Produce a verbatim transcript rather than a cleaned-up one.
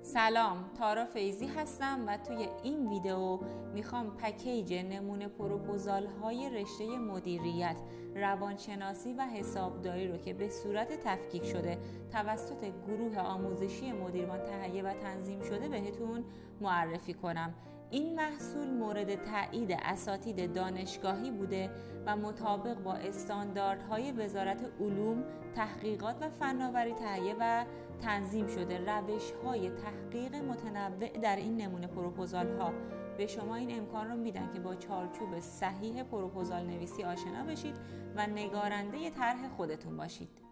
سلام، تارا فیضی هستم و توی این ویدیو میخوام پکیج نمونه پروپوزال های رشته مدیریت، روانشناسی و حسابداری رو که به صورت تفکیک شده توسط گروه آموزشی مدیران تهیه و تنظیم شده بهتون معرفی کنم. این محصول مورد تایید اساتید دانشگاهی بوده و مطابق با استانداردهای وزارت علوم، تحقیقات و فناوری تهیه و تنظیم شده. روش‌های تحقیق متنوع در این نمونه پروپوزال ها به شما این امکان رو میدن که با چارچوب صحیح پروپوزال نویسی آشنا بشید و نگارنده طرح خودتون باشید.